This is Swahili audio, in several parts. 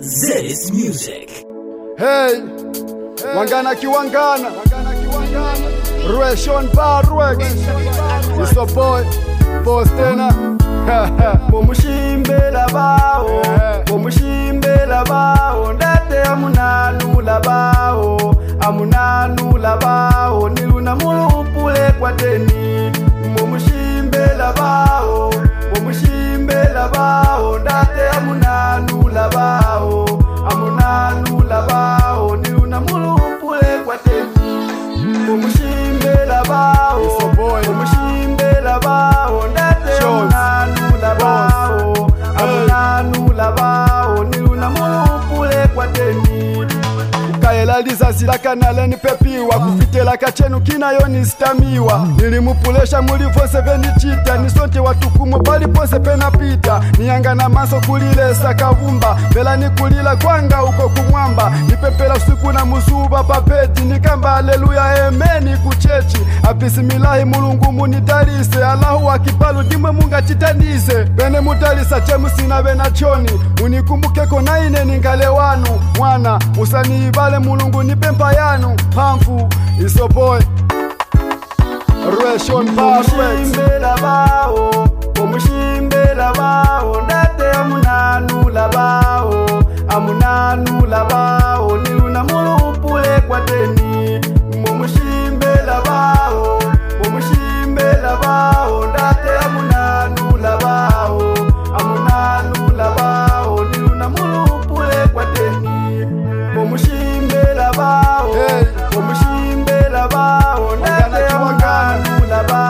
Zedis Music. Hey, Wangana Kiwangana, Rueshon Barwek, it's a boy, Bostena. Bomushimbe labao, bomushimbe labao, ndate amunanu labao, niluna mulupule kwa teni. Bomushimbe labao, ndate amunanu labao, niluna mulupule kwa teni. Bomushimbe labao, ndate amunanu labao, niluna mulupule kwa teni. Kaela lizazila kanale nipepiwa kufitela kachenu kinayo nistamiwa. Nilimupulesha mulivose venichita nisonte watukumo palipose penapita. Niyangana maso kulilesa kavumba vela nikulila kwanga uko kumwamba. Nipepela usiku na muzuba papeti nikamba aleluya emeni kuchechi. Abisimilahi mulungu munitalise Allahu akipalu dimwe munga chitanize. Bene mutalisa chemu sina bena choni unikumbukeko naine ningale wanu mwana usani ibale mulungu nipempa yanu pamfu iso boy Rueshon Barwek. Bomushimbe labao, ndate amunanu labao, niluna mulupule kwa teni. Bomushimbe labao, ndate amunanu labao, niluna mulupule kwa teni. Bomushimbe labao, ndate amunanu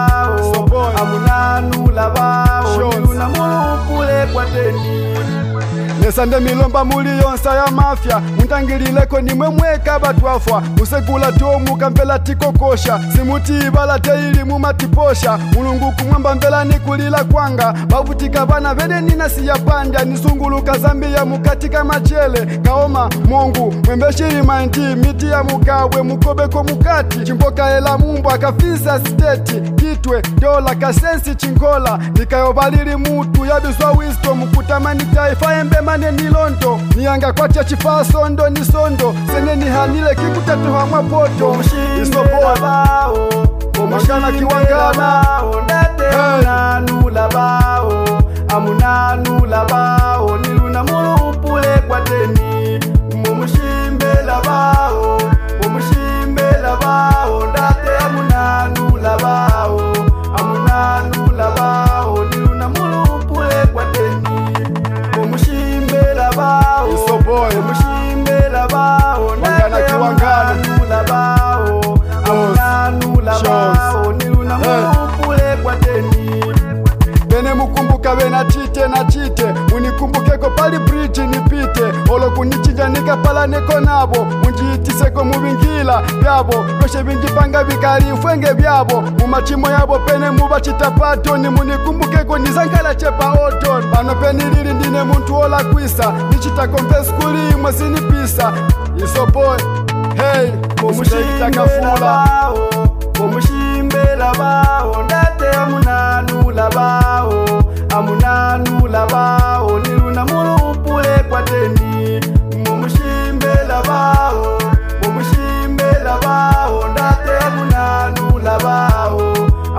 labao, niluna mulupule kwa teni. Nesande milomba muli yonsa ya mafya muntangilileko nimwe mweka batwafwa usekula tomu kampela tikokosha simuti ibala teili mumatiposha mulungu kumwamba mbela nikulila kwanga bavutika bana vede nina siya panja nisunguluka Zambia mukatika machele kaoma mongu mwembeshiri mainti miti ya mukabwe mukobeko mukati chimboka ela mumbu akafisa steti kitwe dola kasensi chingola nikayobalili mutu yabiswa wisdom kutamani taifa embe mane nilonto niyanga kwacha chifasondo nisondo sene nihanile kikutatuha mwapoto iso boy Wangana Kiwangana, ndate amunanu labao, niluna mulupule kwa teni. Bomushimbe labao, ndate amunanu labao, niluna mulupule kwa teni. Bomushimbe labao, iso boy ndate amunanu labao, niluna mulupule kwa teni. Bene mukumbuka bena chite na chite munikumbukeko pali bridge nipite olo kunichinja nikapala neko nabo munjiitiseko mubingila byabo byoshe bingipanga bikali fwenge byabo mumachimo yabo pene mubachita patoni munikumbukeko nizankala chepa oton pano penilili ndine muntu ola kwisa nichita kompe skuli mwesini pisa iso boy hey Bomushimbe labao, ndate amunanu labao, niluna mulupule kwa teni. Bomushimbe labao, ndate amunanu labao,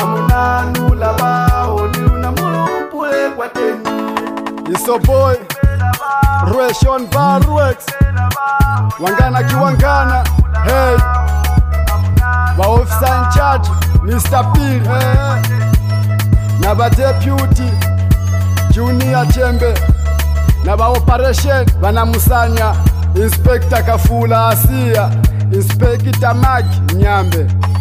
niluna mulupule kwa teni. iso boy Rueshon Barwek. Wangana Kiwangana, hey ba officer in charge Mr. Pili, hey. Na ba deputy Junior Chembe na ba operation banamusanya Inspector Kafula Asia, Inspector Magi Nyambe.